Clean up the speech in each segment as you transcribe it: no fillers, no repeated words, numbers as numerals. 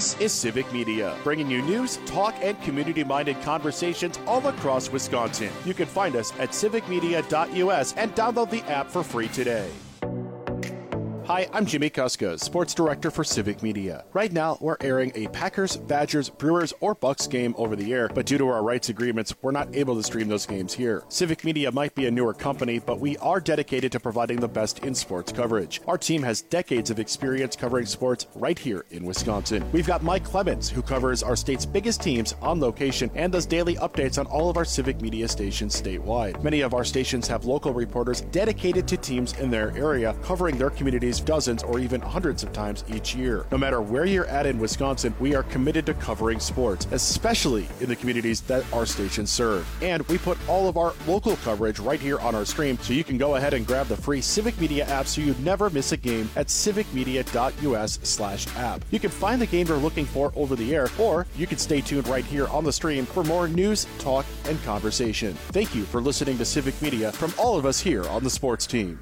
This is Civic Media, bringing you news, talk, and community-minded conversations all across Wisconsin. You can find us at civicmedia.us and download the app for free today. Hi, I'm Jimmy Kuska, Sports Director for Civic Media. Right now, we're airing a Packers, Badgers, Brewers, or Bucks game over the air, but due to our rights agreements, we're not able to stream those games here. Civic Media might be a newer company, but we are dedicated to providing the best in sports coverage. Our team has decades of experience covering sports right here in Wisconsin. We've got Mike Clemens, who covers our state's biggest teams on location and does daily updates on all of our Civic Media stations statewide. Many of our stations have local reporters dedicated to teams in their area, covering their communities dozens or even hundreds of times each year. No matter where you're at in Wisconsin, we are committed to covering sports, especially in the communities that our stations serve. And we put all of our local coverage right here on our stream, so you can go ahead and grab the free Civic Media app so you never miss a game at civicmedia.us/app. You can find the game you're looking for over the air, or you can stay tuned right here on the stream for more news, talk, and conversation. Thank you for listening to Civic Media from all of us here on the sports team.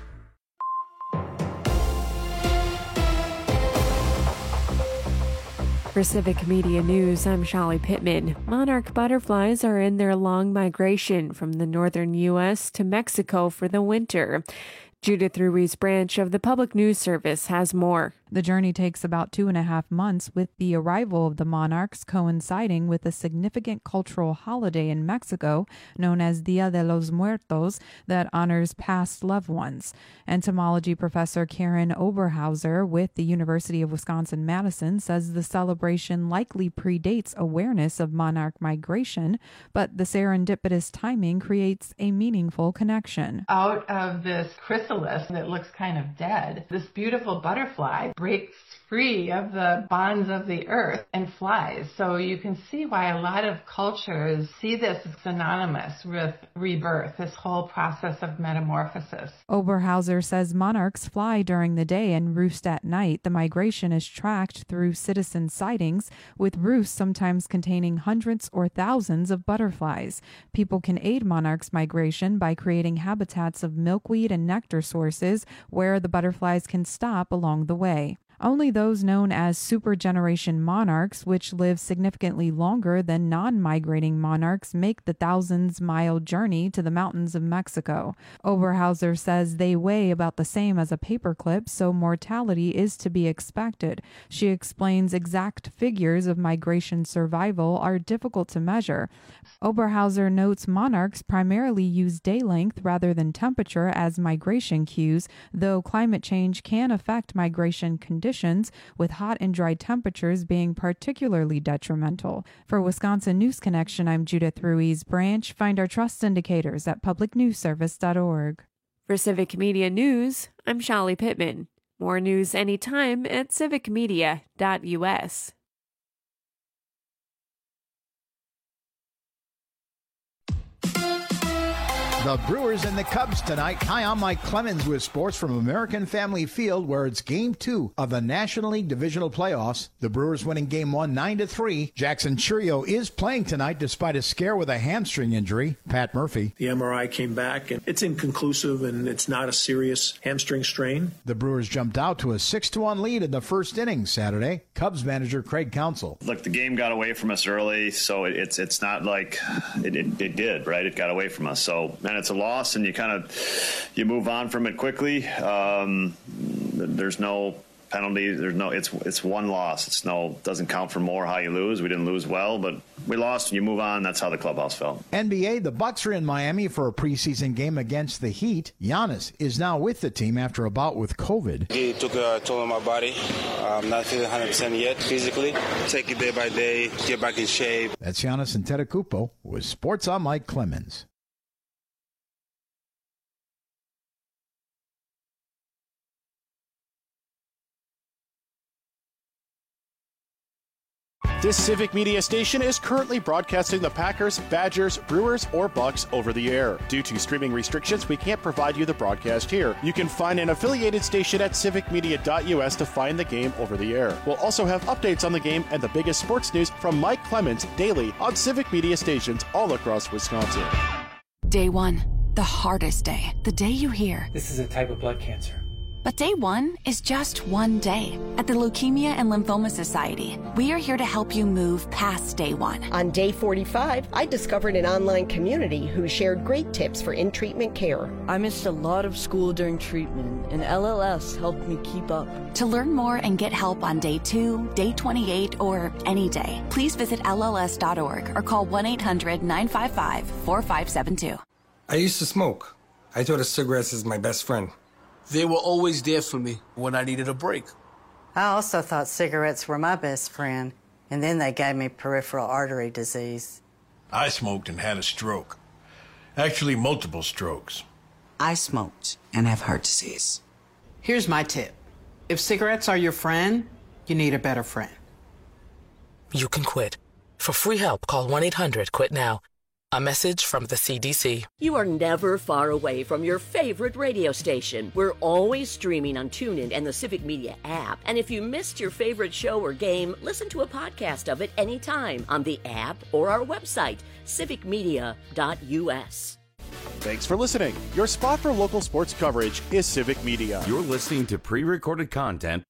For Civic Media News, I'm Shelly Pittman. Monarch butterflies are in their long migration from the northern U.S. to Mexico for the winter. Judith Ruiz Branch of the Public News Service has more. The journey takes about 2.5 months, with the arrival of the monarchs coinciding with a significant cultural holiday in Mexico known as Dia de los Muertos that honors past loved ones. Entomology professor Karen Oberhauser with the University of Wisconsin-Madison says the celebration likely predates awareness of monarch migration, but the serendipitous timing creates a meaningful connection. Out of this chrysalis that looks kind of dead, this beautiful butterfly breaks free of the bonds of the earth and flies. So you can see why a lot of cultures see this as synonymous with rebirth, this whole process of metamorphosis. Oberhauser says monarchs fly during the day and roost at night. The migration is tracked through citizen sightings, with roosts sometimes containing hundreds or thousands of butterflies. People can aid monarchs' migration by creating habitats of milkweed and nectar sources where the butterflies can stop along the way. Only those known as supergeneration monarchs, which live significantly longer than non-migrating monarchs, make the thousands-mile journey to the mountains of Mexico. Oberhauser says they weigh about the same as a paperclip, so mortality is to be expected. She explains exact figures of migration survival are difficult to measure. Oberhauser notes monarchs primarily use day length rather than temperature as migration cues, though climate change can affect migration conditions, with hot and dry temperatures being particularly detrimental. For Wisconsin News Connection, I'm Judith Ruiz Branch. Find our trust indicators at publicnewsservice.org. For Civic Media News, I'm Shelly Pittman. More news anytime at civicmedia.us. The Brewers and the Cubs tonight. Hi, I'm Mike Clemens with sports from American Family Field, where it's Game 2 of the National League Divisional Playoffs. The Brewers winning Game 1 9-3. Jackson Chourio is playing tonight despite a scare with a hamstring injury. Pat Murphy. The MRI came back, and it's inconclusive, and it's not a serious hamstring strain. The Brewers jumped out to a 6-1 lead in the first inning Saturday. Cubs manager Craig Counsell. Look, the game got away from us early, so it's not like it did, right? It got away from us. So, man, it's a loss, and you move on from it quickly. There's no penalty. It's one loss. Doesn't count for more how you lose. We didn't lose well, but we lost and you move on. That's how the clubhouse felt. NBA, the Bucks are in Miami for a preseason game against the Heat. Giannis is now with the team after a bout with COVID. He took a toll on my body. I'm not feeling 100% yet physically. Take it day by day, get back in shape. That's Giannis Antetokounmpo with Sports. I'm Mike Clemens. This Civic Media station is currently broadcasting the Packers, Badgers, Brewers, or Bucks over the air. Due to streaming restrictions, we can't provide you the broadcast here. You can find an affiliated station at civicmedia.us to find the game over the air. We'll also have updates on the game and the biggest sports news from Mike Clemens daily on Civic Media stations all across Wisconsin. Day one, the hardest day. The day you hear, "This is a type of blood cancer. But day one is just one day. At the Leukemia and Lymphoma Society, we are here to help you move past day one. On day 45, I discovered an online community who shared great tips for in-treatment care. I missed a lot of school during treatment, and LLS helped me keep up. To learn more and get help on day 2, day 28, or any day, please visit LLS.org or call 1-800-955-4572. I used to smoke. I thought of cigarettes as my best friend. They were always there for me when I needed a break. I also thought cigarettes were my best friend, and then they gave me peripheral artery disease. I smoked and had a stroke. Actually, multiple strokes. I smoked and have heart disease. Here's my tip. If cigarettes are your friend, you need a better friend. You can quit. For free help, call 1-800-QUIT-NOW. A message from the CDC. You are never far away from your favorite radio station. We're always streaming on TuneIn and the Civic Media app. And if you missed your favorite show or game, listen to a podcast of it anytime on the app or our website, civicmedia.us. Thanks for listening. Your spot for local sports coverage is Civic Media. You're listening to pre-recorded content.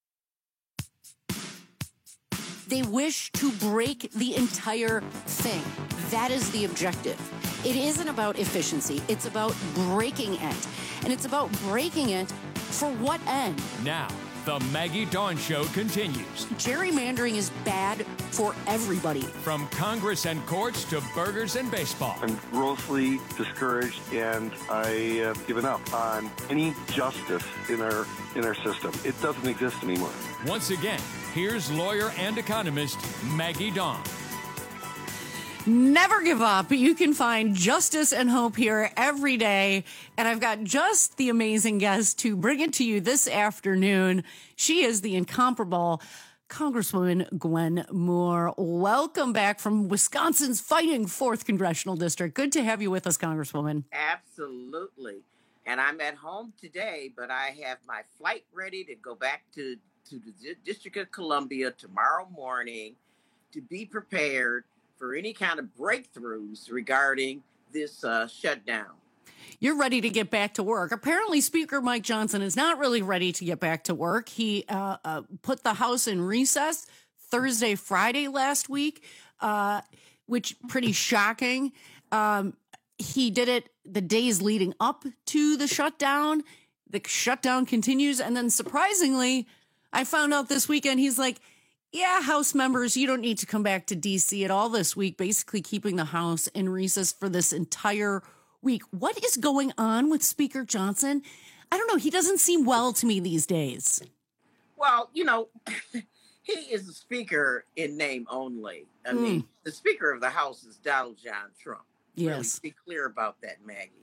They wish to break the entire thing. That is the objective. It isn't about efficiency. It's about breaking it. And it's about breaking it for what end? Now, the Maggie Dawn Show continues. Gerrymandering is bad for everybody. From Congress and courts to burgers and baseball. I'm grossly discouraged, and I have given up on any justice in our system. It doesn't exist anymore. Once again, here's lawyer and economist Maggie Dawn. Never give up. You can find justice and hope here every day. And I've got just the amazing guest to bring it to you this afternoon. She is the incomparable Congresswoman Gwen Moore. Welcome back from Wisconsin's fighting 4th Congressional District. Good to have you with us, Congresswoman. Absolutely. And I'm at home today, but I have my flight ready to go back to the District of Columbia tomorrow morning to be prepared for any kind of breakthroughs regarding this shutdown. You're ready to get back to work. Apparently, Speaker Mike Johnson is not really ready to get back to work. He put the House in recess Thursday, Friday last week, which pretty shocking. He did it the days leading up to the shutdown. The shutdown continues. And then surprisingly, I found out this weekend, he's like, yeah, House members, you don't need to come back to D.C. at all this week, basically keeping the House in recess for this entire week. What is going on with Speaker Johnson? I don't know. He doesn't seem well to me these days. Well, you know, he is the speaker in name only. I mean, the Speaker of the House is Donald John Trump. Yes. Really be clear about that, Maggie.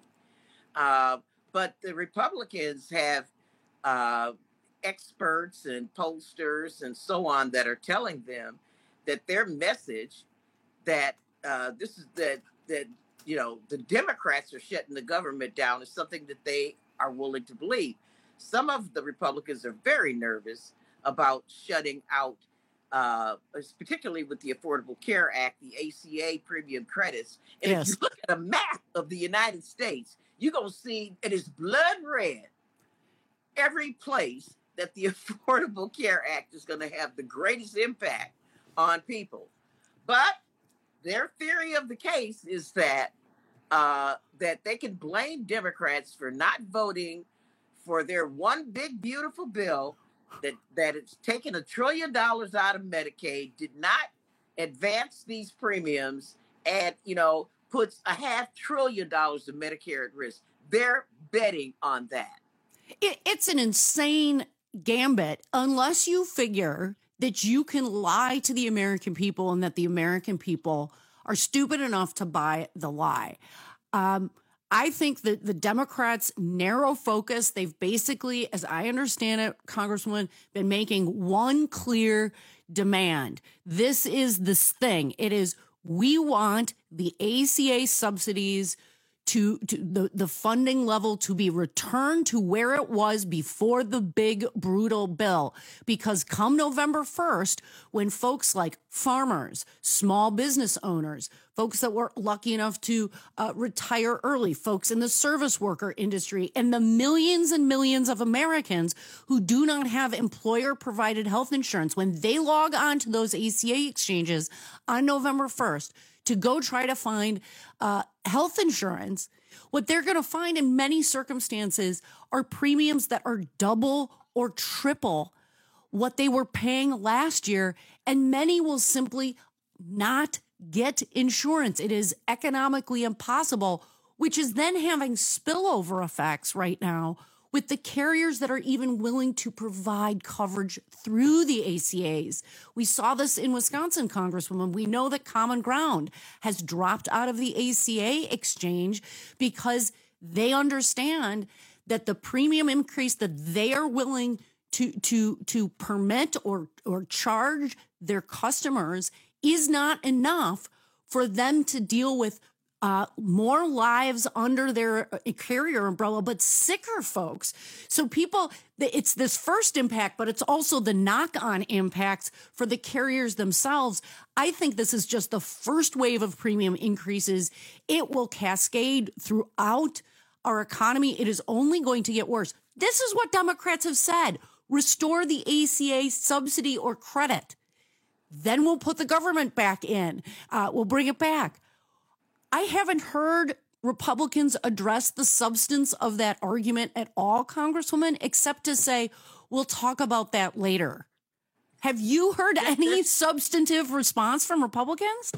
But the Republicans have experts and pollsters and so on that are telling them that their message that the Democrats are shutting the government down is something that they are willing to believe. Some of the Republicans are very nervous about shutting out, particularly with the Affordable Care Act, the ACA premium credits. And if you look at a map of the United States, you're going to see it is blood red every place that the Affordable Care Act is going to have the greatest impact on people. But their theory of the case is that that they can blame Democrats for not voting for their one big, beautiful bill that it's taken $1 trillion out of Medicaid, did not advance these premiums, and, puts $500 billion of Medicare at risk. They're betting on that. It's an insane gambit unless you figure that you can lie to the American people and that the American people are stupid enough to buy the lie. I think that the Democrats' narrow focus, they've basically, as I understand it, Congresswoman, been making one clear demand. This is this thing. It is, we want the ACA subsidies to the funding level to be returned to where it was before the big brutal bill, because come November 1st, when folks like farmers, small business owners, folks that were lucky enough to retire early, folks in the service worker industry, and the millions and millions of Americans who do not have employer provided health insurance, when they log on to those ACA exchanges on November 1st to go try to find health insurance, what they're going to find in many circumstances are premiums that are double or triple what they were paying last year. And many will simply not get insurance. It is economically impossible, which is then having spillover effects right now with the carriers that are even willing to provide coverage through the ACAs. We saw this in Wisconsin, Congresswoman. We know that Common Ground has dropped out of the ACA exchange because they understand that the premium increase that they are willing to permit or charge their customers is not enough for them to deal with more lives under their carrier umbrella, but sicker folks. So people, it's this first impact, but it's also the knock-on impacts for the carriers themselves. I think this is just the first wave of premium increases. It will cascade throughout our economy. It is only going to get worse. This is what Democrats have said. Restore the ACA subsidy or credit. Then we'll put the government back in. We'll bring it back. I haven't heard Republicans address the substance of that argument at all, Congresswoman, except to say, we'll talk about that later. Have you heard any substantive response from Republicans?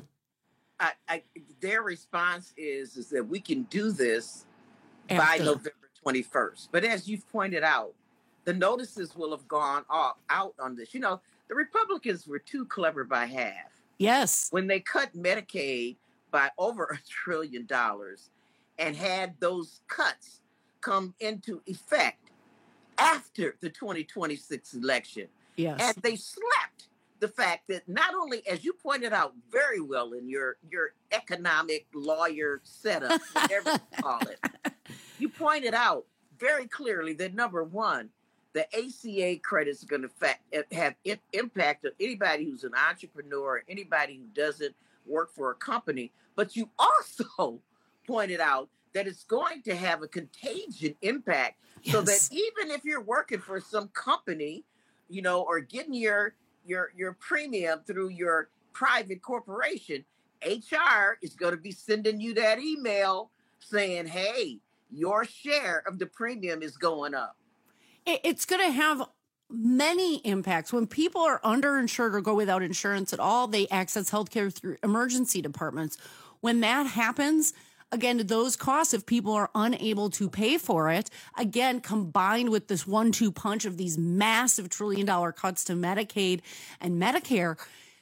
Their response is that we can do this After. by November 21st. But as you've pointed out, the notices will have gone out on this. You know, the Republicans were too clever by half. Yes. When they cut Medicaid by over $1 trillion and had those cuts come into effect after the 2026 election. Yes. And they slept the fact that not only, as you pointed out very well in your economic lawyer setup, whatever you call it, you pointed out very clearly that, number one, the ACA credits are going to have impact on anybody who's an entrepreneur, anybody who doesn't work for a company. But you also pointed out that it's going to have a contagion impact. Yes. So that even if you're working for some company, you know, or getting your premium through your private corporation, HR is going to be sending you that email saying, hey, your share of the premium is going up. It's going to have many impacts. When people are underinsured or go without insurance at all, they access healthcare through emergency departments. When that happens, again, those costs, if people are unable to pay for it, again, combined with this 1-2 punch of these massive $1 trillion cuts to Medicaid and Medicare,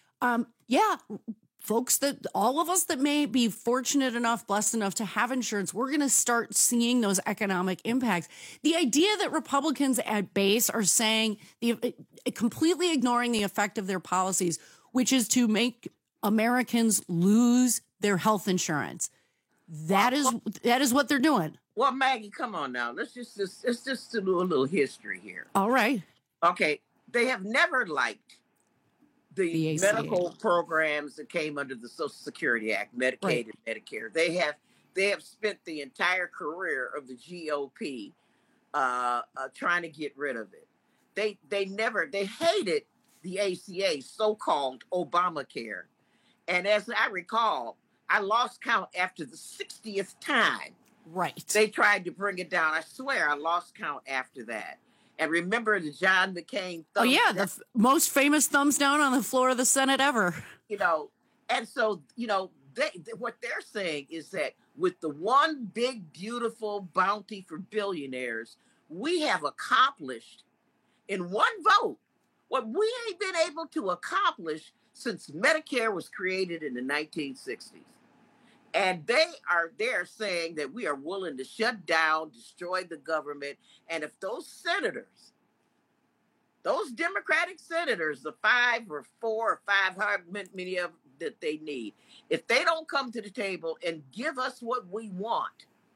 folks, that all of us that may be fortunate enough, blessed enough to have insurance, we're going to start seeing those economic impacts. The idea that Republicans at base are saying, completely ignoring the effect of their policies, which is to make Americans lose their health insurance. That is what they're doing. Well, Maggie, come on now. Let's just do a little history here. All right. Okay. They have never liked the medical programs that came under the Social Security Act, Medicaid and Medicare. They have spent the entire career of the GOP trying to get rid of it. They hated the ACA, so-called Obamacare. And as I recall, I lost count after the 60th time. Right. They tried to bring it down. I swear I lost count after that. And remember the John McCain thumbs down. The most famous thumbs down on the floor of the Senate ever. You know, and so, you know, what they're saying is that with the one big, beautiful bounty for billionaires, we have accomplished in one vote what we ain't been able to accomplish since Medicare was created in the 1960s. And they're saying that we are willing to shut down, destroy the government. And if those senators, those Democratic senators, the 5 or 4 or 5, many of them that they need, if they don't come to the table and give us what we want,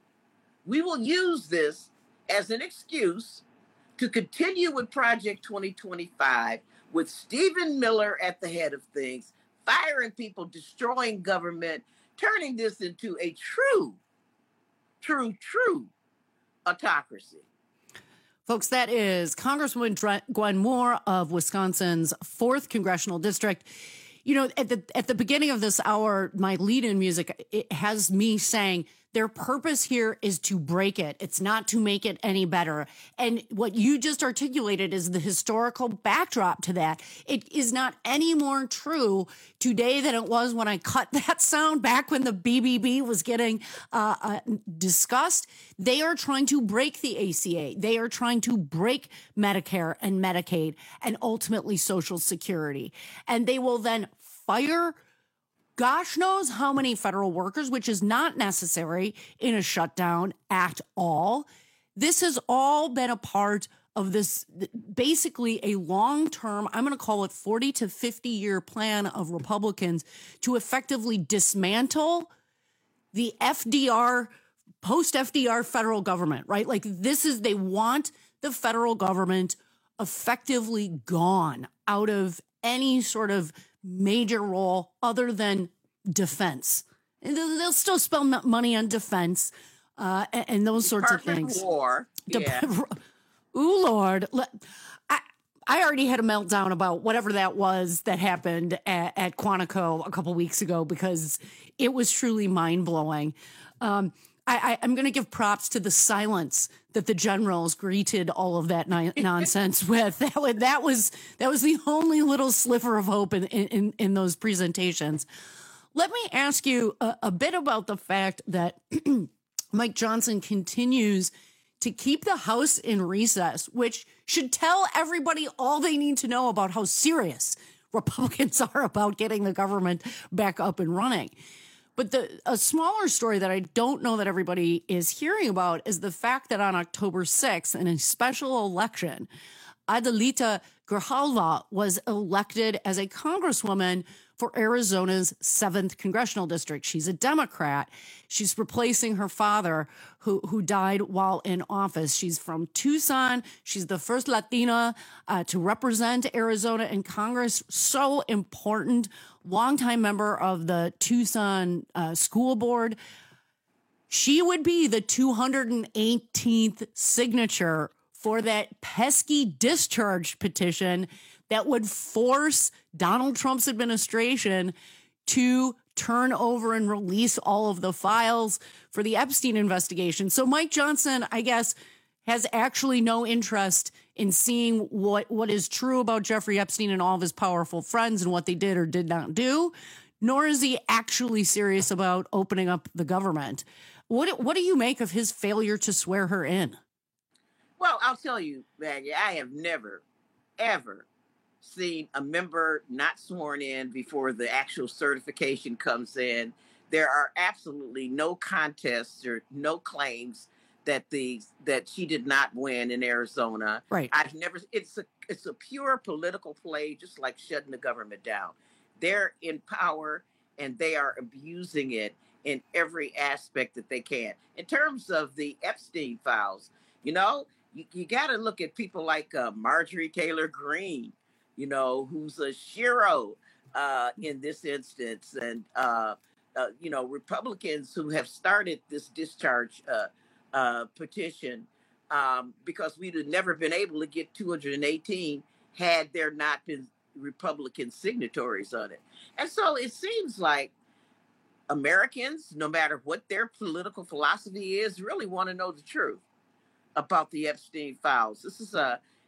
We will use this as an excuse to continue with Project 2025 with Stephen Miller at the head of things, firing people, destroying government, turning this into a true autocracy. Folks, that is Congresswoman Gwen Moore of Wisconsin's 4th Congressional District. You know, at the beginning of this hour, my lead-in music, it has me saying their purpose here is to break it. It's not to make it any better. And what you just articulated is the historical backdrop to that. It is not any more true today than it was when I cut that sound back when the BBB was getting discussed. They are trying to break the ACA. They are trying to break Medicare and Medicaid and ultimately Social Security. And they will then fire gosh knows how many federal workers, which is not necessary in a shutdown at all. This has all been a part of this, basically a long-term, I'm going to call it 40 to 50-year plan of Republicans to effectively dismantle the FDR, post-FDR federal government, right? Like they want the federal government effectively gone out of any sort of major role other than defense. And they'll still spend money on defense and those sorts of things. War. Yeah. Ooh, Lord. I already had a meltdown about whatever that was that happened at Quantico a couple weeks ago because it was truly mind-blowing. I'm going to give props to the silence that the generals greeted all of that nonsense with. That was the only little sliver of hope in those presentations. Let me ask you a bit about the fact that Mike Johnson continues to keep the House in recess, which should tell everybody all they need to know about how serious Republicans are about getting the government back up and running. But a smaller story that I don't know that everybody is hearing about is the fact that on October 6th, in a special election, Adelita Grijalva was elected as a congresswoman for Arizona's 7th Congressional District. She's a Democrat. She's replacing her father, who died while in office. She's from Tucson. She's the first Latina to represent Arizona in Congress. So important. Longtime member of the Tucson School Board. She would be the 218th signature for that pesky discharge petition that would force Donald Trump's administration to turn over and release all of the files for the Epstein investigation. So Mike Johnson, I guess, has actually no interest in seeing what is true about Jeffrey Epstein and all of his powerful friends and what they did or did not do, nor is he actually serious about opening up the government. What do you make of his failure to swear her in? Well, I'll tell you, Maggie, I have never, ever seen a member not sworn in before the actual certification comes in. There are absolutely no contests or no claims that she did not win in Arizona. Right. I've never. It's a pure political play, just like shutting the government down. They're in power and they are abusing it in every aspect that they can. In terms of the Epstein files, you got to look at people like Marjorie Taylor Greene, who's a shero in this instance, and Republicans who have started this discharge petition because we'd have never been able to get 218 had there not been Republican signatories on it. And so it seems like Americans, no matter what their political philosophy is, really want to know the truth about the Epstein files. This is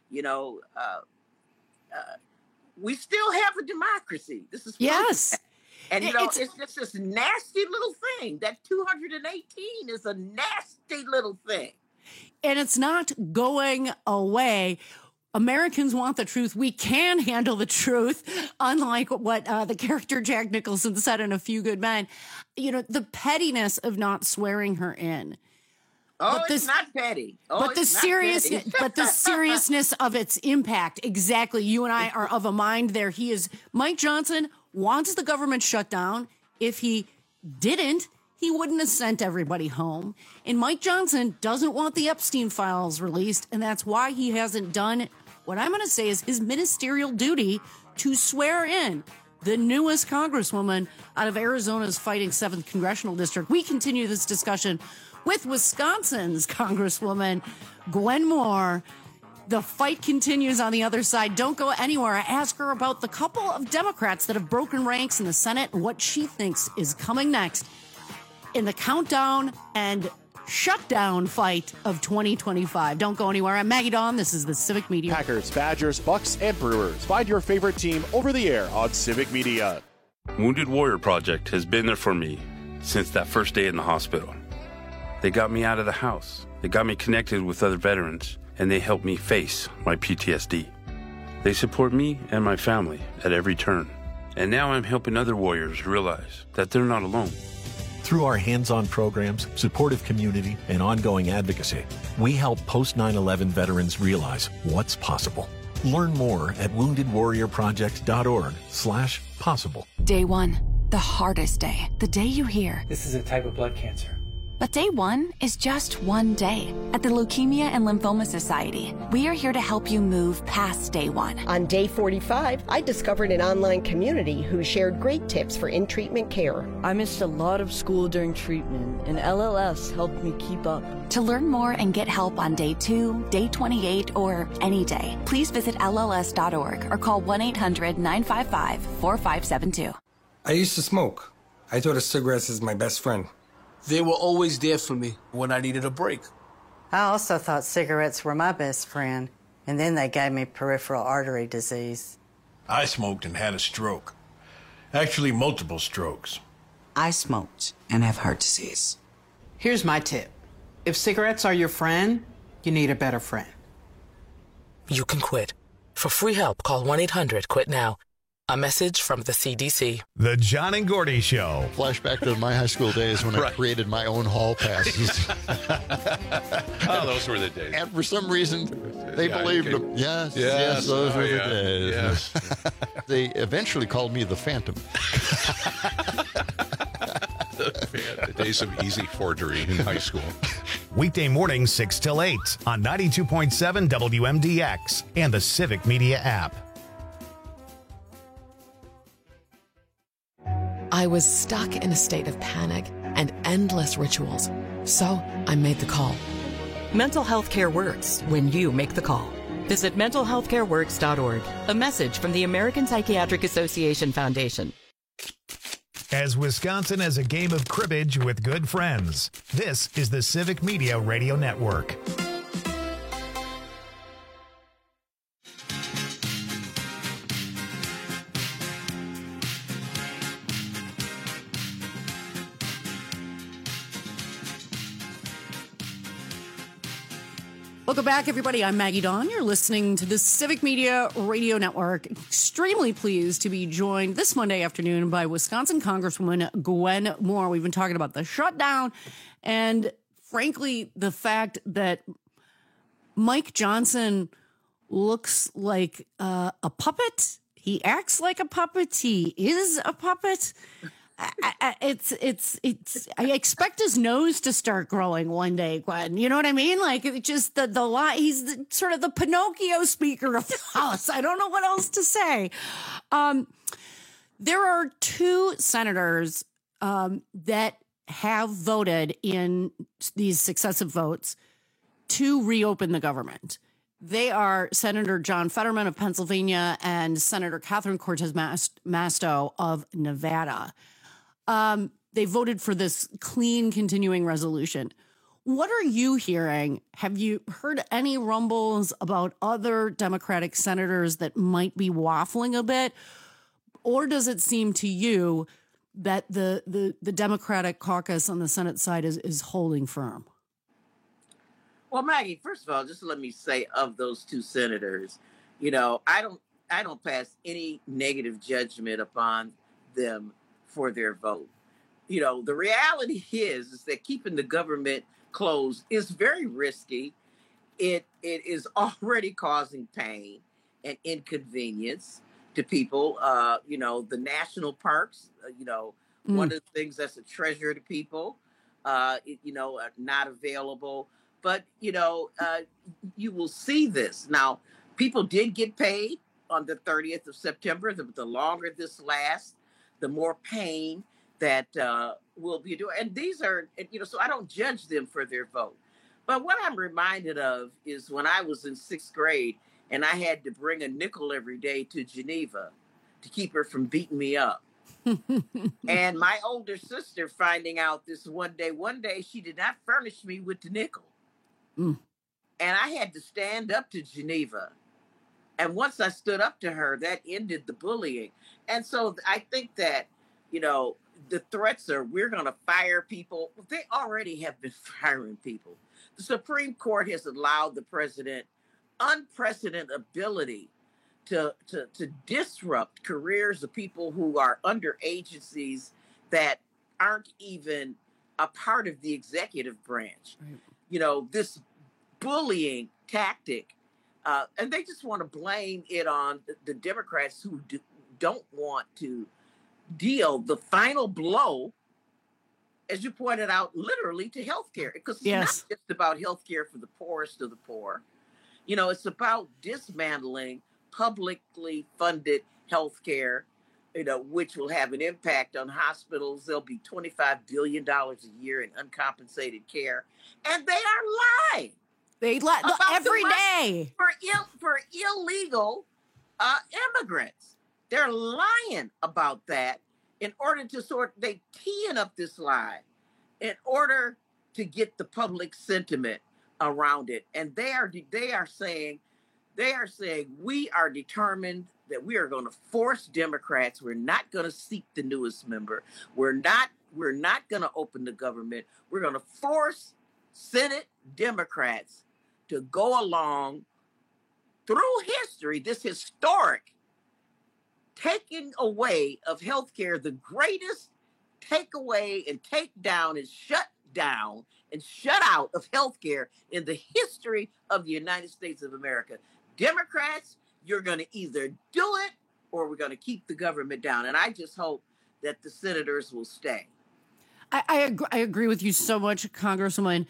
we still have a democracy. This is yes. And it's just this nasty little thing. That 218 is a nasty little thing. And it's not going away. Americans want the truth. We can handle the truth, unlike what the character Jack Nicholson said in A Few Good Men. The pettiness of not swearing her in. It's not petty. But the seriousness of its impact. Exactly. You and I are of a mind there. Mike Johnson wants the government shut down. If he didn't, he wouldn't have sent everybody home. And Mike Johnson doesn't want the Epstein files released, and that's why he hasn't done what I'm going to say is his ministerial duty to swear in the newest congresswoman out of Arizona's fighting 7th Congressional District. We continue this discussion with Wisconsin's Congresswoman Gwen Moore. The fight continues on the other side. Don't go anywhere. I ask her about the couple of Democrats that have broken ranks in the Senate and what she thinks is coming next in the countdown and shutdown fight of 2025. Don't go anywhere. I'm Maggie Dawn. This is the Civic Media. Packers, Badgers, Bucks, and Brewers. Find your favorite team over the air on Civic Media. Wounded Warrior Project has been there for me since that first day in the hospital. They got me out of the house. They got me connected with other veterans, and they helped me face my PTSD. They support me and my family at every turn. And now I'm helping other warriors realize that they're not alone. Through our hands-on programs, supportive community, and ongoing advocacy, we help post-9/11 veterans realize what's possible. Learn more at woundedwarriorproject.org/possible. Day one, the hardest day. The day you hear, "This is a type of blood cancer." But day one is just one day. At the Leukemia and Lymphoma Society, we are here to help you move past day one. On day 45, I discovered an online community who shared great tips for in-treatment care. I missed a lot of school during treatment, and LLS helped me keep up. To learn more and get help on day 2, day 28, or any day, please visit LLS.org or call 1-800-955-4572. I used to smoke. I thought of cigarettes as my best friend. They were always there for me when I needed a break. I also thought cigarettes were my best friend, and then they gave me peripheral artery disease. I smoked and had a stroke. Actually, multiple strokes. I smoked and have heart disease. Here's my tip. If cigarettes are your friend, you need a better friend. You can quit. For free help, call 1-800-QUIT-NOW. A message from the CDC. The John and Gordy Show. Flashback to my high school days when I created my own hall passes. Oh, those were the days. And for some reason, they believed them. Yes, those were the days. Yes. They eventually called me the Phantom. The days of easy forgery in high school. Weekday mornings 6 till 8 on 92.7 WMDX and the Civic Media app. I was stuck in a state of panic and endless rituals, so I made the call. Mental health care works when you make the call. Visit mentalhealthcareworks.org. A message from the American Psychiatric Association Foundation. As Wisconsin has a game of cribbage with good friends, this is the Civic Media Radio Network. Welcome back, everybody. I'm Maggie Dawn. You're listening to the Civic Media Radio Network. Extremely pleased to be joined this Monday afternoon by Wisconsin Congresswoman Gwen Moore. We've been talking about the shutdown and, frankly, the fact that Mike Johnson looks like a puppet. He acts like a puppet. He is a puppet. I expect his nose to start growing one day, Gwen. You know what I mean? Like, it just the lie. He's sort of the Pinocchio speaker of the House. I don't know what else to say. There are two senators that have voted in these successive votes to reopen the government. They are Senator John Fetterman of Pennsylvania and Senator Catherine Cortez Masto of Nevada. They voted for this clean continuing resolution. What are you hearing? Have you heard any rumbles about other Democratic senators that might be waffling a bit? Or does it seem to you that the Democratic caucus on the Senate side is holding firm? Well, Maggie, first of all, just let me say of those two senators, you know, I don't pass any negative judgment upon them for their vote. You know, the reality is that keeping the government closed is very risky. It is already causing pain and inconvenience to people. You know, the national parks, you know, One of the things that's a treasure to people, not available. But, you will see this. Now, people did get paid on the 30th of September. The longer this lasts, the more pain that will be doing. And these are, so I don't judge them for their vote. But what I'm reminded of is when I was in 6th grade and I had to bring a nickel every day to Geneva to keep her from beating me up. And my older sister finding out this one day she did not furnish me with the nickel. And I had to stand up to Geneva. And once I stood up to her, that ended the bullying. And so I think that, the threats are we're going to fire people. They already have been firing people. The Supreme Court has allowed the president unprecedented ability to disrupt careers of people who are under agencies that aren't even a part of the executive branch. Right. This bullying tactic, and they just want to blame it on the Democrats who don't want to deal the final blow, as you pointed out, literally to healthcare, because it's not just about healthcare for the poorest of the poor. It's about dismantling publicly funded healthcare, which will have an impact on hospitals. There'll be $25 billion a year in uncompensated care. And they are lying. They lie every day. For illegal immigrants. They're lying about that in order to they teeing up this lie in order to get the public sentiment around it. And they are saying we are determined that we are going to force Democrats. We're not going to seek the newest member. We're not going to open the government. We're going to force Senate Democrats to go along through history, this historic taking away of healthcare, the greatest takeaway and take down and shut down and shut out of healthcare in the history of the United States of America. Democrats, you're going to either do it or we're going to keep the government down. And I just hope that the senators will stay. I agree with you so much, Congresswoman.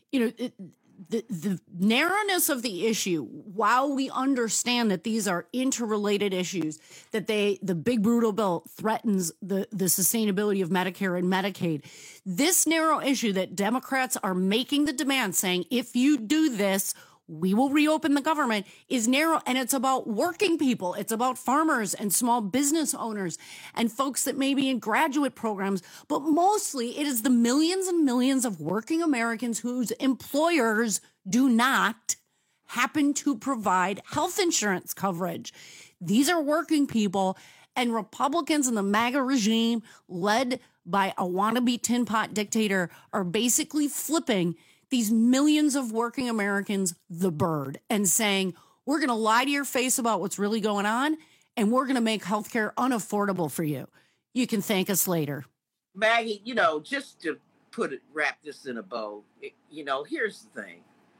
The narrowness of the issue, while we understand that these are interrelated issues, that the big brutal bill threatens the sustainability of Medicare and Medicaid, this narrow issue that Democrats are making the demand saying, if you do this, we will reopen the government, is narrow. And it's about working people. It's about farmers and small business owners and folks that may be in graduate programs. But mostly it is the millions and millions of working Americans whose employers do not happen to provide health insurance coverage. These are working people, and Republicans in the MAGA regime, led by a wannabe tin pot dictator, are basically flipping these millions of working Americans the bird and saying, we're going to lie to your face about what's really going on, and we're going to make healthcare unaffordable for you. You can thank us later. Maggie, just to wrap this in a bow, here's the thing.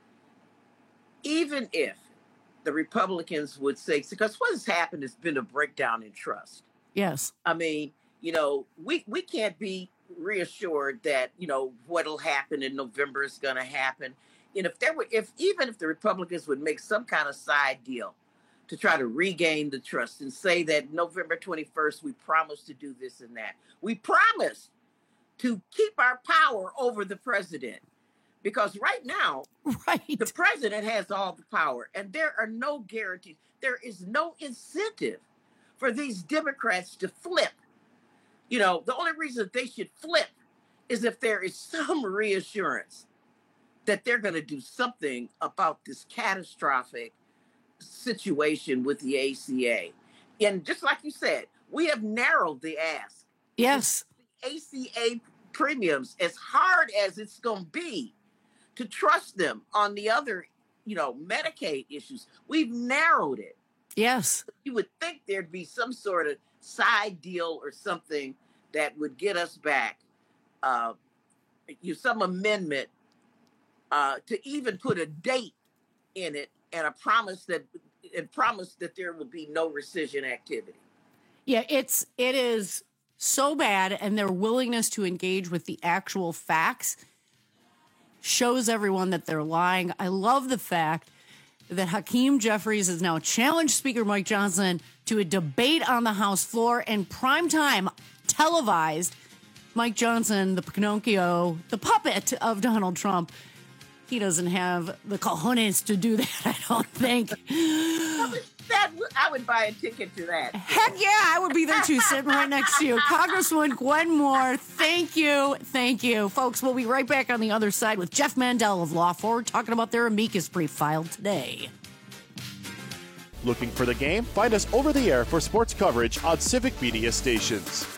Even if the Republicans would say, because what has happened has been a breakdown in trust. Yes. I mean, we can't be reassured that what'll happen in November is going to happen. And even if the Republicans would make some kind of side deal to try to regain the trust and say that November 21st we promise to do this and that, we promise to keep our power over the president, because right now the president has all the power and there are no guarantees. There is no incentive for these Democrats to flip. The only reason they should flip is if there is some reassurance that they're going to do something about this catastrophic situation with the ACA. And just like you said, we have narrowed the ask. Yes. The ACA premiums, as hard as it's going to be to trust them on the other, Medicaid issues, we've narrowed it. Yes. You would think there'd be some sort of side deal or something that would get us back, some amendment to even put a date in it and promise that there will be no rescission activity. Yeah, it is so bad, and their willingness to engage with the actual facts shows everyone that they're lying. I love the fact that Hakeem Jeffries has now challenged Speaker Mike Johnson to a debate on the House floor in primetime, televised. Mike Johnson, the Pinocchio, the puppet of Donald Trump, he doesn't have the cojones to do that, I don't think. I would buy a ticket to that. Heck yeah, I would be there too, sitting right next to you. Congresswoman Gwen Moore, thank you. Thank you. Folks, we'll be right back on the other side with Jeff Mandel of Law Forward talking about their amicus brief filed today. Looking for the game? Find us over the air for sports coverage on Civic Media stations.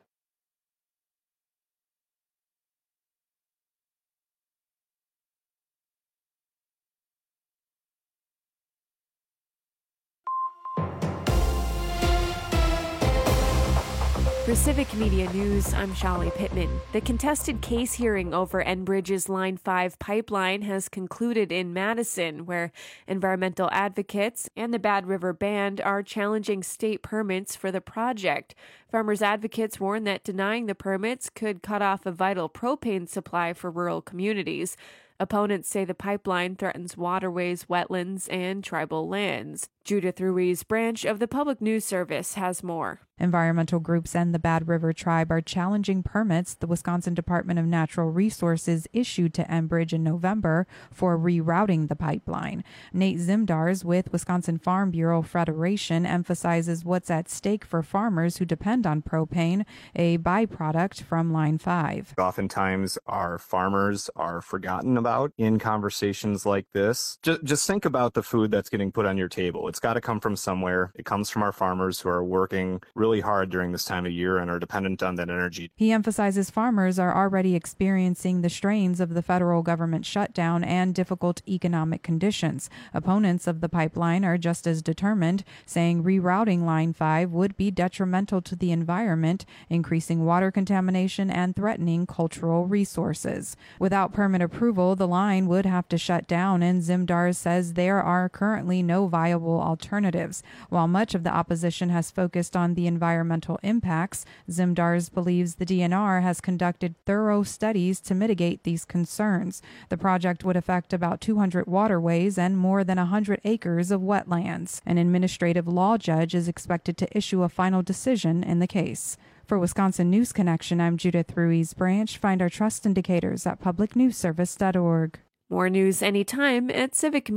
For Civic Media News, I'm Shali Pittman. The contested case hearing over Enbridge's Line 5 pipeline has concluded in Madison, where environmental advocates and the Bad River Band are challenging state permits for the project. Farmers advocates warn that denying the permits could cut off a vital propane supply for rural communities. Opponents say the pipeline threatens waterways, wetlands, and tribal lands. Judith Ruiz Branch of the Public News Service has more. Environmental groups and the Bad River Tribe are challenging permits the Wisconsin Department of Natural Resources issued to Enbridge in November for rerouting the pipeline. Nate Zimdars with Wisconsin Farm Bureau Federation emphasizes what's at stake for farmers who depend on propane, a byproduct from Line 5. Oftentimes our farmers are forgotten about in conversations like this. Just think about the food that's getting put on your table. It's got to come from somewhere. It comes from our farmers who are working really hard during this time of year and are dependent on that energy. He emphasizes farmers are already experiencing the strains of the federal government shutdown and difficult economic conditions. Opponents of the pipeline are just as determined, saying rerouting Line 5 would be detrimental to the environment, increasing water contamination and threatening cultural resources. Without permit approval, the line would have to shut down, and Zimdars says there are currently no viable alternatives. While much of the opposition has focused on the environmental impacts, Zimdars believes the DNR has conducted thorough studies to mitigate these concerns. The project would affect about 200 waterways and more than 100 acres of wetlands. An administrative law judge is expected to issue a final decision in the case. For Wisconsin News Connection, I'm Judith Ruiz Branch. Find our trust indicators at publicnewsservice.org. More news anytime at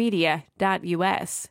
civicmedia.us.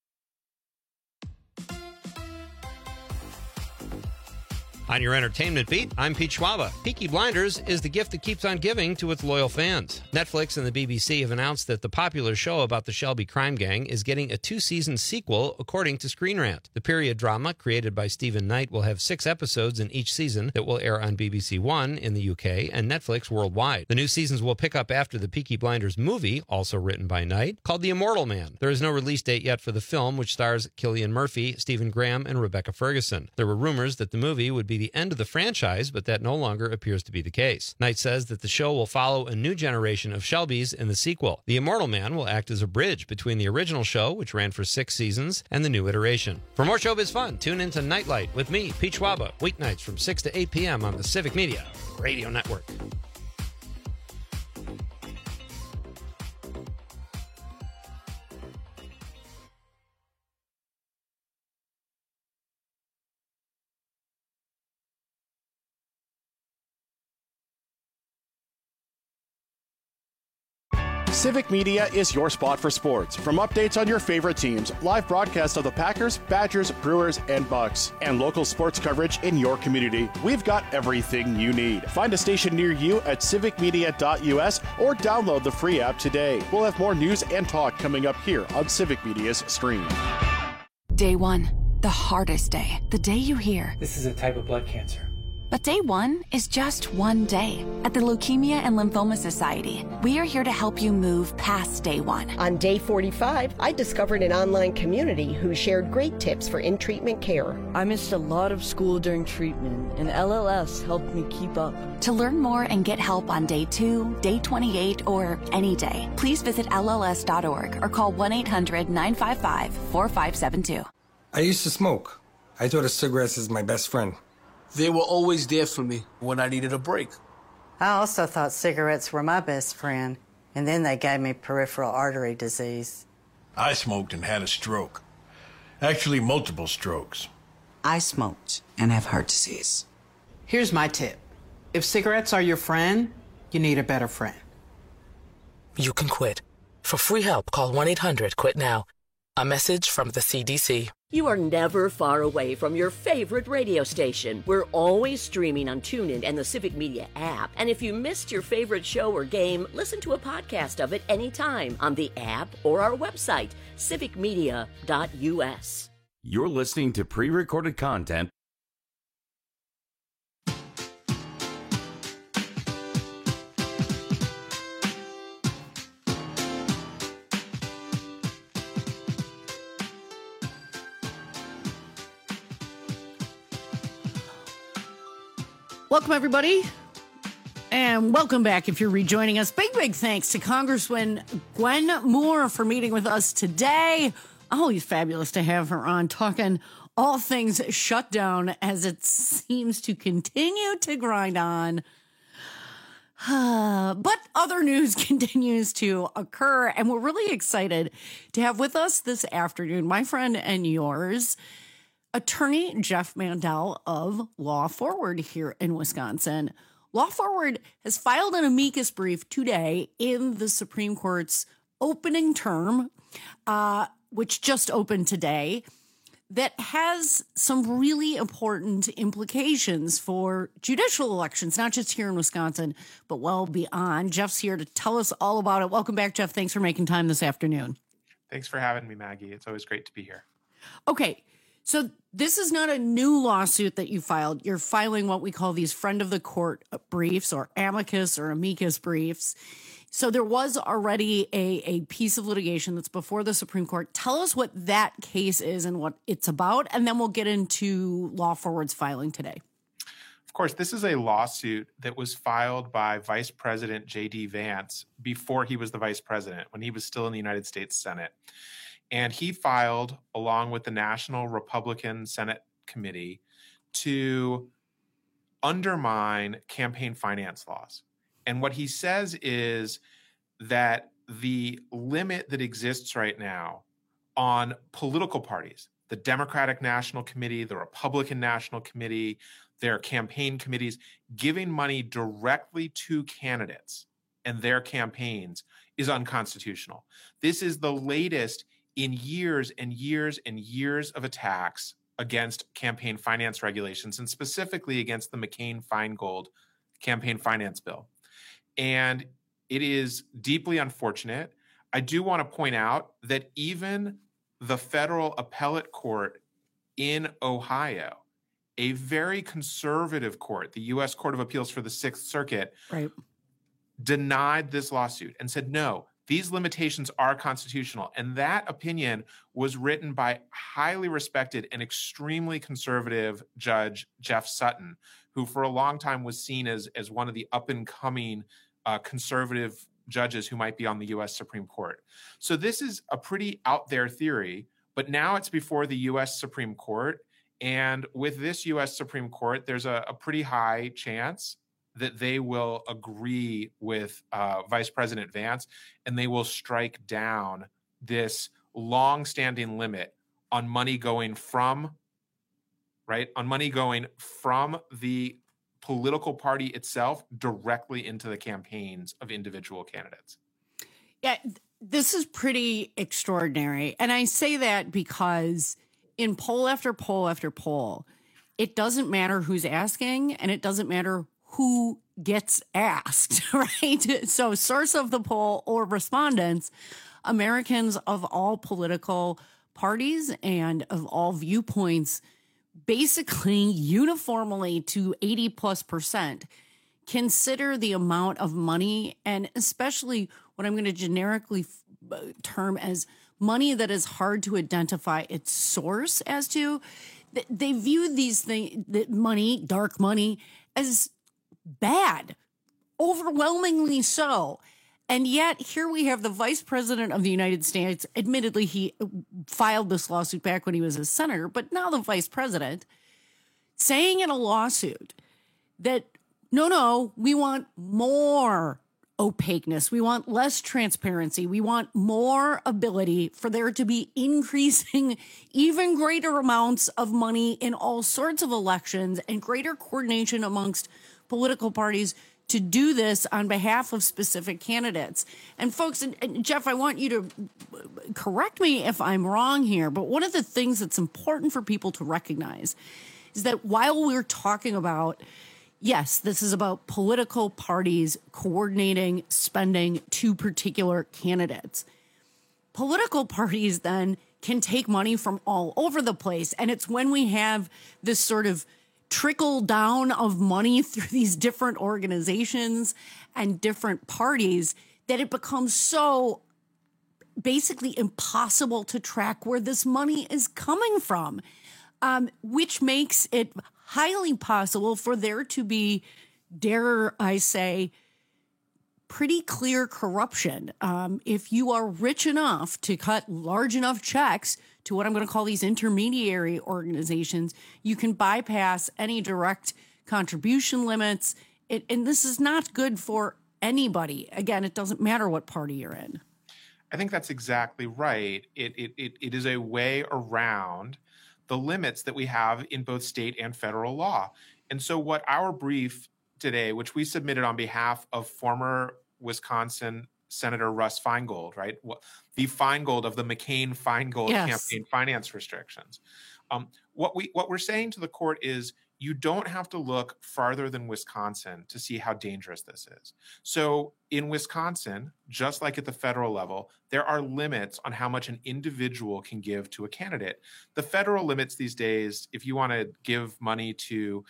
On your entertainment beat, I'm Pete Schwaba. Peaky Blinders is the gift that keeps on giving to its loyal fans. Netflix and the BBC have announced that the popular show about the Shelby crime gang is getting a 2-season sequel, according to Screen Rant. The period drama, created by Stephen Knight, will have 6 episodes in each season that will air on BBC One in the UK and Netflix worldwide. The new seasons will pick up after the Peaky Blinders movie, also written by Knight, called The Immortal Man. There is no release date yet for the film, which stars Cillian Murphy, Stephen Graham, and Rebecca Ferguson. There were rumors that the movie would be the end of the franchise, but that no longer appears to be the case. Knight says that the show will follow a new generation of Shelbys in the sequel. The Immortal Man will act as a bridge between the original show, which ran for 6 seasons, and the new iteration. For more showbiz fun, tune into Nightlight with me, Pete Schwaba, weeknights from 6 to 8 p.m. on the Civic Media Radio Network. Civic Media is your spot for sports. From updates on your favorite teams, live broadcasts of the Packers, Badgers, Brewers, and Bucks, and local sports coverage in your community, we've got everything you need. Find a station near you at civicmedia.us or download the free app today. We'll have more news and talk coming up here on Civic Media's Stream. Day 1, the hardest day. The day you hear, "This is a type of blood cancer." But day 1 is just one day. At the Leukemia and Lymphoma Society, we are here to help you move past day 1. On day 45, I discovered an online community who shared great tips for in-treatment care. I missed a lot of school during treatment, and LLS helped me keep up. To learn more and get help on day 2, day 28, or any day, please visit LLS.org or call 1-800-955-4572. I used to smoke. I thought of cigarettes as my best friend. They were always there for me when I needed a break. I also thought cigarettes were my best friend, and then they gave me peripheral artery disease. I smoked and had a stroke. Actually, multiple strokes. I smoked and have heart disease. Here's my tip. If cigarettes are your friend, you need a better friend. You can quit. For free help, call 1-800-QUIT-NOW. A message from the CDC. You are never far away from your favorite radio station. We're always streaming on TuneIn and the Civic Media app. And if you missed your favorite show or game, listen to a podcast of it anytime on the app or our website, civicmedia.us. You're listening to pre-recorded content. Welcome, everybody, and welcome back if you're rejoining us. Big thanks to Congresswoman Gwen Moore for meeting with us today. Always fabulous to have her on, talking all things shutdown as it seems to continue to grind on. But other news continues to occur, and we're really excited to have with us this afternoon, my friend and yours, Attorney Jeff Mandel of Law Forward here in Wisconsin. Law Forward has filed an amicus brief today in the Supreme Court's opening term, which just opened today, that has some really important implications for judicial elections, not just here in Wisconsin, but well beyond. Jeff's here to tell us all about it. Welcome back, Jeff. Thanks for making time this afternoon. Thanks for having me, Maggie. It's always great to be here. Okay. So this is not a new lawsuit that you filed. You're filing what we call these friend of the court briefs, or amicus or amicus briefs. So there was already a piece of litigation that's before the Supreme Court. Tell us what that case is and what it's about, and then we'll get into Law Forward's filing today. Of course, this is a lawsuit that was filed by Vice President J.D. Vance before he was the vice president, when he was still in the United States Senate. And he filed, along with the National Republican Senate Committee, to undermine campaign finance laws. And what he says is that the limit that exists right now on political parties, the Democratic National Committee, the Republican National Committee, their campaign committees, giving money directly to candidates and their campaigns is unconstitutional. This is the latest in years and years and years of attacks against campaign finance regulations, and specifically against the McCain-Feingold campaign finance bill. And it is deeply unfortunate. I do want to point out that even the federal appellate court in Ohio, a very conservative court, the U.S. Court of Appeals for the Sixth Circuit, right, denied this lawsuit and said, no, these limitations are constitutional. And that opinion was written by highly respected and extremely conservative Judge Jeff Sutton, who for a long time was seen as one of the up-and-coming conservative judges who might be on the U.S. Supreme Court. So this is a pretty out there theory, but now it's before the U.S. Supreme Court. And with this U.S. Supreme Court, there's a pretty high chance that they will agree with Vice President Vance, and they will strike down this long-standing limit on money going from the political party itself directly into the campaigns of individual candidates. Yeah, this is pretty extraordinary. And I say that because in poll after poll after poll, it doesn't matter who's asking, and it doesn't matter who gets asked, right? So source of the poll or respondents, Americans of all political parties and of all viewpoints, basically uniformly to 80+% consider the amount of money, and especially what I'm going to generically term as money that is hard to identify its source as to. They view these things, that money, dark money, as bad, overwhelmingly so. And yet here we have the Vice President of the United States. Admittedly, he filed this lawsuit back when he was a senator, but now the Vice President saying in a lawsuit that, no, we want more opaqueness. We want less transparency. We want more ability for there to be increasing even greater amounts of money in all sorts of elections and greater coordination amongst political parties to do this on behalf of specific candidates. And folks, and Jeff, I want you to correct me if I'm wrong here, but one of the things that's important for people to recognize is that while we're talking about, yes, this is about political parties coordinating spending to particular candidates, political parties then can take money from all over the place. And it's when we have this sort of trickle down of money through these different organizations and different parties that it becomes so basically impossible to track where this money is coming from, which makes it highly possible for there to be, dare I say, pretty clear corruption. If you are rich enough to cut large enough checks to what I'm going to call these intermediary organizations, you can bypass any direct contribution limits. And this is not good for anybody. Again, it doesn't matter what party you're in. I think that's exactly right. It is a way around the limits that we have in both state and federal law. And so what our brief today, which we submitted on behalf of former Wisconsin Senator Russ Feingold, right? The Feingold of the McCain-Feingold campaign finance restrictions. What we're saying to the court is you don't have to look farther than Wisconsin to see how dangerous this is. So in Wisconsin, just like at the federal level, there are limits on how much an individual can give to a candidate. The federal limits these days, if you want to give money to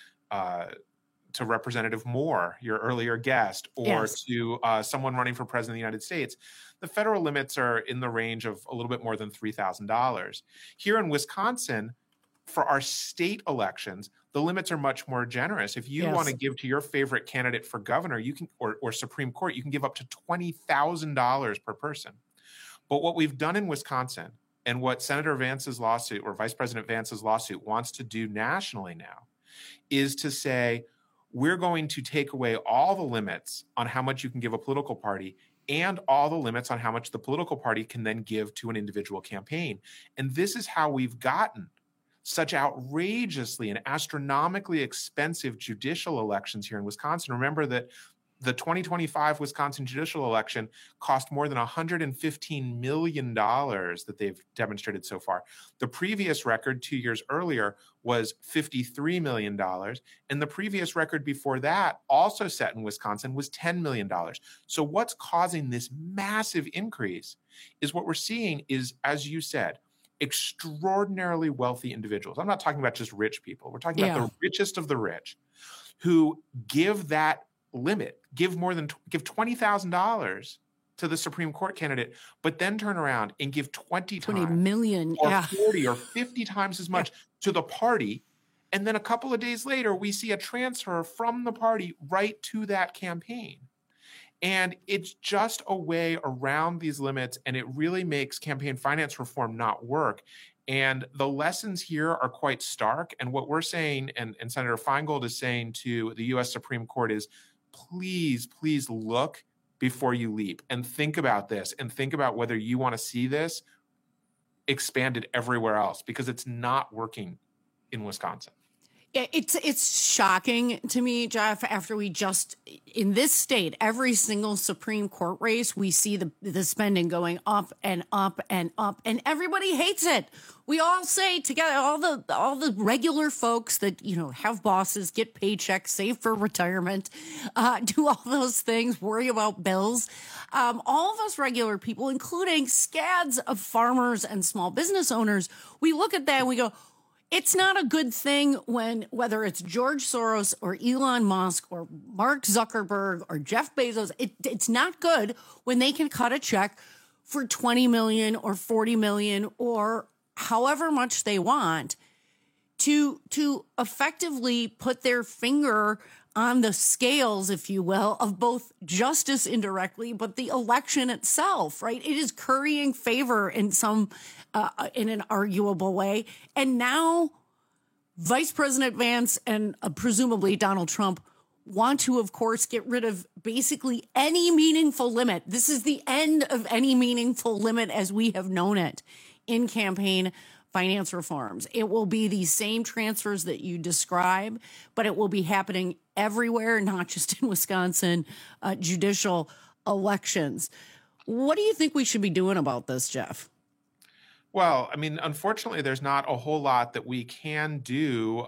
Representative Moore, your earlier guest, or to someone running for president of the United States, the federal limits are in the range of a little bit more than $3,000. Here in Wisconsin, for our state elections, the limits are much more generous. If you want to give to your favorite candidate for governor, you can, or Supreme Court, you can give up to $20,000 per person. But what we've done in Wisconsin, and what Senator Vance's lawsuit, or Vice President Vance's lawsuit, wants to do nationally now, is to say, we're going to take away all the limits on how much you can give a political party and all the limits on how much the political party can then give to an individual campaign. And this is how we've gotten such outrageously and astronomically expensive judicial elections here in Wisconsin. Remember that the 2025 Wisconsin judicial election cost more than $115 million that they've demonstrated so far. The previous record 2 years earlier was $53 million. And the previous record before that, also set in Wisconsin, was $10 million. So what's causing this massive increase is what we're seeing is, as you said, extraordinarily wealthy individuals. I'm not talking about just rich people. We're talking about the richest of the rich who give that limit, give $20,000 to the Supreme Court candidate, but then turn around and give 20 million or 40 or 50 times as much to the party. And then a couple of days later, we see a transfer from the party right to that campaign. And it's just a way around these limits, and it really makes campaign finance reform not work. And the lessons here are quite stark. And what we're saying, and Senator Feingold is saying to the U.S. Supreme Court is, please, please look before you leap and think about this and think about whether you want to see this expanded everywhere else, because it's not working in Wisconsin. Yeah, it's shocking to me, Jeff, after we just, in this state, every single Supreme Court race, we see the spending going up and up and up, and everybody hates it. We all say together, all the regular folks that, you know, have bosses, get paychecks, save for retirement, do all those things, worry about bills. All of us regular people, including scads of farmers and small business owners, we look at that and we go, it's not a good thing when, whether it's George Soros or Elon Musk or Mark Zuckerberg or Jeff Bezos, it's not good when they can cut a check for $20 million or $40 million or however much they want to effectively put their finger on the scales, if you will, of both justice indirectly, but the election itself, right? It is currying favor in some, in an arguable way. And now Vice President Vance and presumably Donald Trump want to, of course, get rid of basically any meaningful limit. This is the end of any meaningful limit as we have known it in campaign finance reforms. It will be the same transfers that you describe, but it will be happening everywhere, not just in Wisconsin, judicial elections. What do you think we should be doing about this, Jeff? Well, I mean, unfortunately, there's not a whole lot that we can do,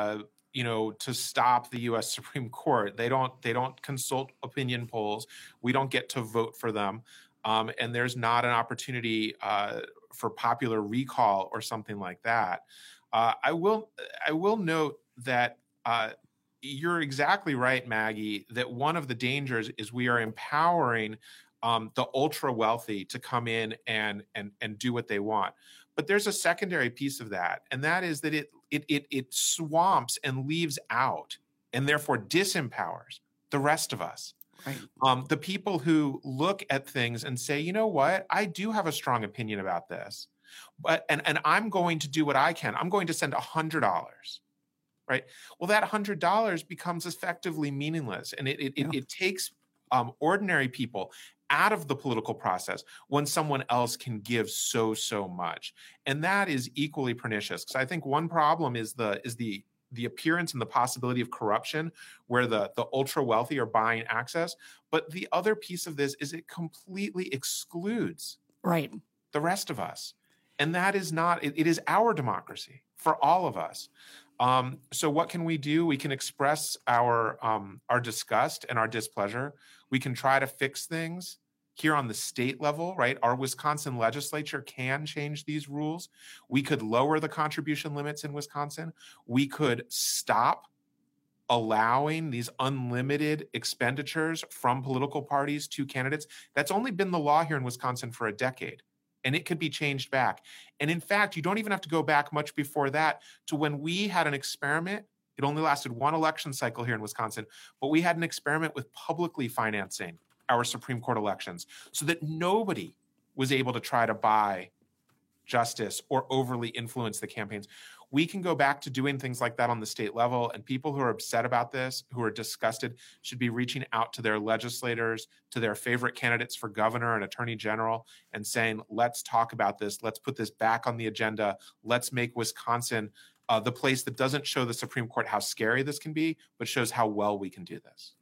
to stop the U.S. Supreme Court. They don't consult opinion polls. We don't get to vote for them, and there's not an opportunity for popular recall or something like that. I will note that you're exactly right, Maggie, that one of the dangers is we are empowering the ultra wealthy to come in and do what they want. But there's a secondary piece of that, and that is that it swamps and leaves out, and therefore disempowers the rest of us. Right. The people who look at things and say, you know what, I do have a strong opinion about this, but and I'm going to do what I can. I'm going to send $100. Right. Well, that $100 becomes effectively meaningless, and it takes ordinary people out of the political process when someone else can give so much, and that is equally pernicious. Because I think one problem is the appearance and the possibility of corruption, where the ultra wealthy are buying access. But the other piece of this is it completely excludes the rest of us, and that is not. It is our democracy for all of us. So what can we do? We can express our disgust and our displeasure. We can try to fix things here on the state level, right? Our Wisconsin legislature can change these rules. We could lower the contribution limits in Wisconsin. We could stop allowing these unlimited expenditures from political parties to candidates. That's only been the law here in Wisconsin for a decade, and it could be changed back. And in fact, you don't even have to go back much before that to when we had an experiment. It only lasted one election cycle here in Wisconsin, but we had an experiment with publicly financing our Supreme Court elections so that nobody was able to try to buy justice or overly influence the campaigns. We can go back to doing things like that on the state level, and people who are upset about this, who are disgusted, should be reaching out to their legislators, to their favorite candidates for governor and attorney general, and saying, let's talk about this. Let's put this back on the agenda. Let's make Wisconsin the place that doesn't show the Supreme Court how scary this can be, but shows how well we can do this.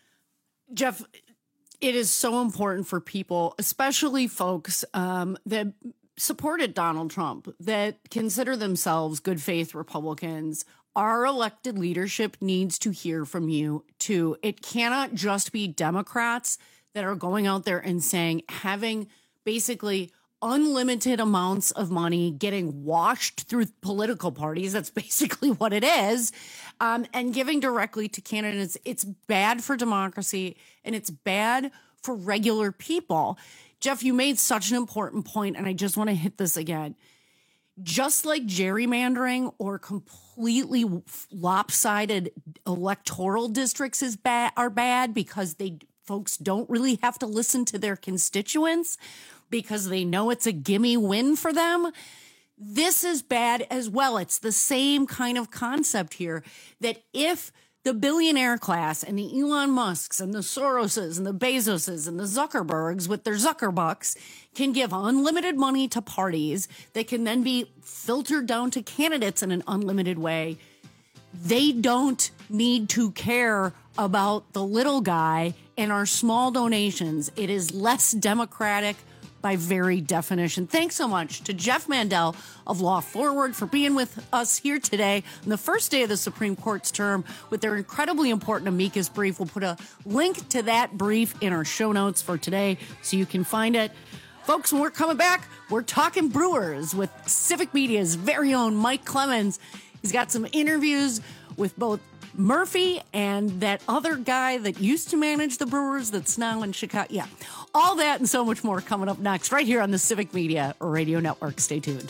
Jeff, it is so important for people, especially folks that supported Donald Trump, that consider themselves good faith Republicans. Our elected leadership needs to hear from you too. It cannot just be Democrats that are going out there and saying, having basically unlimited amounts of money getting washed through political parties. That's basically what it is. And giving directly to candidates. It's bad for democracy, and it's bad for regular people. Jeff, you made such an important point, and I just want to hit this again. Just like gerrymandering or completely lopsided electoral districts are bad because folks don't really have to listen to their constituents because they know it's a gimme win for them. This is bad as well. It's the same kind of concept here, that if the billionaire class and the Elon Musks and the Soroses and the Bezoses and the Zuckerbergs with their Zuckerbucks can give unlimited money to parties that can then be filtered down to candidates in an unlimited way, they don't need to care about the little guy and our small donations. It is less democratic by very definition. Thanks so much to Jeff Mandel of Law Forward for being with us here today on the first day of the Supreme Court's term with their incredibly important amicus brief. We'll put a link to that brief in our show notes for today so you can find it. Folks, when we're coming back, we're talking Brewers with Civic Media's very own Mike Clemens. He's got some interviews with both Murphy and that other guy that used to manage the Brewers that's now in Chicago. Yeah, all that and so much more coming up next right here on the Civic Media Radio Network. Stay tuned.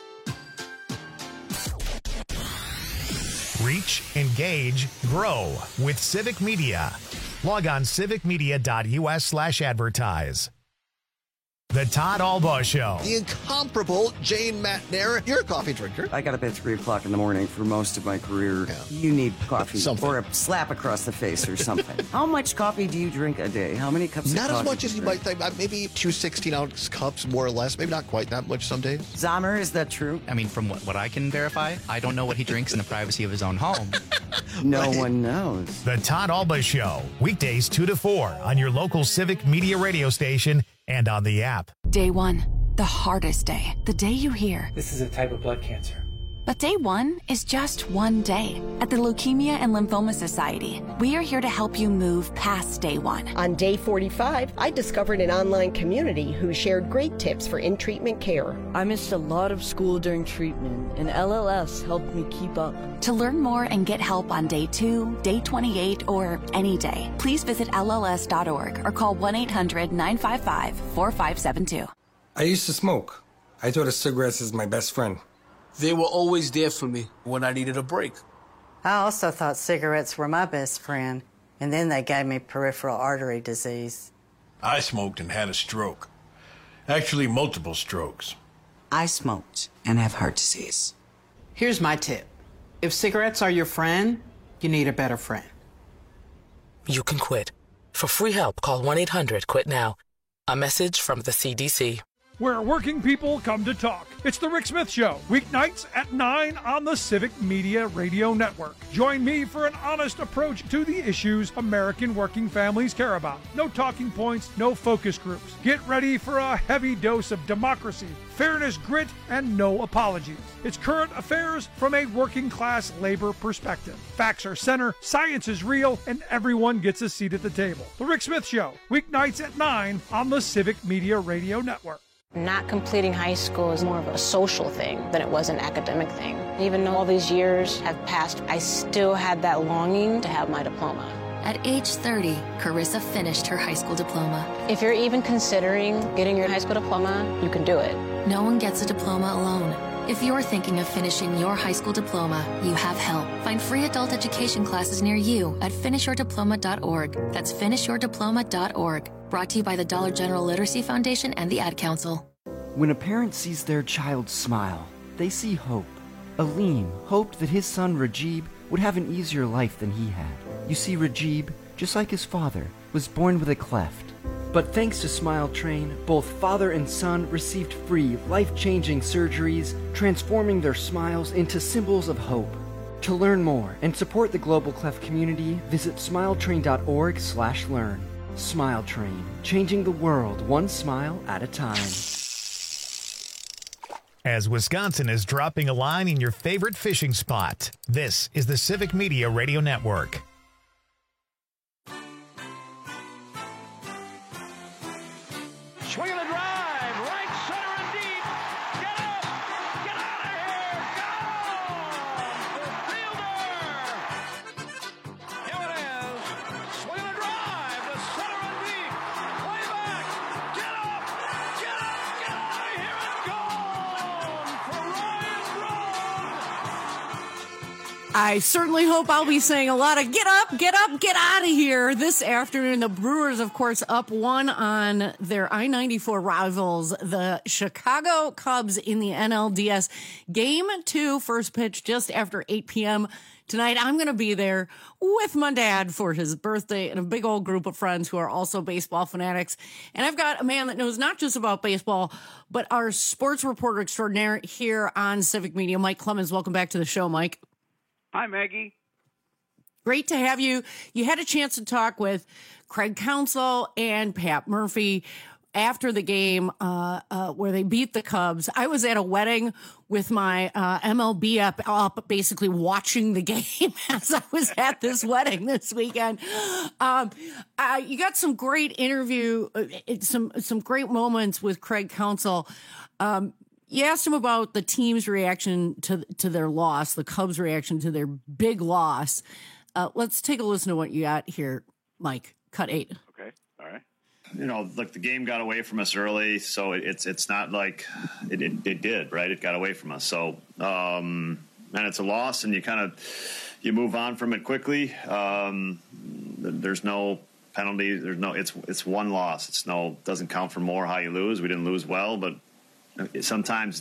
Reach, engage, grow with Civic Media. Log on civicmedia.us/advertise. The Todd Albaugh Show. The incomparable Jane Matnair. You're a coffee drinker. I got up at 3 o'clock in the morning for most of my career. Yeah. You need coffee or a slap across the face or something. How much coffee do you drink a day? How many cups of coffee? Not as much as you might think. Maybe 2 16-ounce cups, more or less. Maybe not quite that much some days. Zahmer, is that true? I mean, from what I can verify, I don't know what he drinks in the privacy of his own home. No one knows. The Todd Albaugh Show. Weekdays 2 to 4 on your local Civic Media radio station and on the app. Day 1, the hardest day. The day you hear, "This is a type of blood cancer." But day 1 is just one day. At the Leukemia and Lymphoma Society, we are here to help you move past day 1. On day 45, I discovered an online community who shared great tips for in-treatment care. I missed a lot of school during treatment, and LLS helped me keep up. To learn more and get help on day 2, day 28, or any day, please visit LLS.org or call 1-800-955-4572. I used to smoke. I thought of cigarettes as my best friend. They were always there for me when I needed a break. I also thought cigarettes were my best friend, and then they gave me peripheral artery disease. I smoked and had a stroke. Actually, multiple strokes. I smoked and have heart disease. Here's my tip. If cigarettes are your friend, you need a better friend. You can quit. For free help, call 1-800-QUIT-NOW. A message from the CDC. Where working people come to talk. It's the Rick Smith Show, weeknights at 9 on the Civic Media Radio Network. Join me for an honest approach to the issues American working families care about. No talking points, no focus groups. Get ready for a heavy dose of democracy, fairness, grit, and no apologies. It's current affairs from a working class labor perspective. Facts are center, science is real, and everyone gets a seat at the table. The Rick Smith Show, weeknights at 9 on the Civic Media Radio Network. Not completing high school is more of a social thing than it was an academic thing. Even though all these years have passed, I still had that longing to have my diploma. At age 30, Carissa finished her high school diploma. If you're even considering getting your high school diploma, you can do it. No one gets a diploma alone. If you're thinking of finishing your high school diploma, you have help. Find free adult education classes near you at finishyourdiploma.org. That's finishyourdiploma.org. Brought to you by the Dollar General Literacy Foundation and the Ad Council. When a parent sees their child smile, they see hope. Aleem hoped that his son Rajib would have an easier life than he had. You see, Rajib, just like his father, was born with a cleft. But thanks to Smile Train, both father and son received free, life-changing surgeries, transforming their smiles into symbols of hope. To learn more and support the global cleft community, visit smiletrain.org/learn. Smile Train, changing the world one smile at a time. As Wisconsin is dropping a line in your favorite fishing spot, this is the Civic Media Radio Network. Swing and a drive, right center and deep. Get up, get out of here, go! The fielder. Here it is. Swing and a drive to center and deep. Way back. Get up, get out of here and gone for Ryan Braun. I certainly hope I'll be saying a lot of get up, get out of here this afternoon. The Brewers, of course, up 1 on their I-94 rivals, the Chicago Cubs in the NLDS. Game 2, first pitch just after 8 p.m. tonight. I'm going to be there with my dad for his birthday and a big old group of friends who are also baseball fanatics. And I've got a man that knows not just about baseball, but our sports reporter extraordinaire here on Civic Media, Mike Clemens. Welcome back to the show, Mike. Hi, Maggie. Great to have you. You had a chance to talk with Craig Counsell and Pat Murphy after the game where they beat the Cubs. I was at a wedding with my MLB app up, basically watching the game as I was at this wedding this weekend. You got some great interview, some great moments with Craig Counsell. You asked him about the team's reaction to their loss, the Cubs' reaction to their big loss. Let's take a listen to what you got here, Mike. Cut 8. Okay, all right. Look, the game got away from us early, so it's not like it did, right? It got away from us. So, and it's a loss, and you move on from it quickly. There's no penalties. There's no. It's one loss. Doesn't count for more how you lose. We didn't lose well, but sometimes,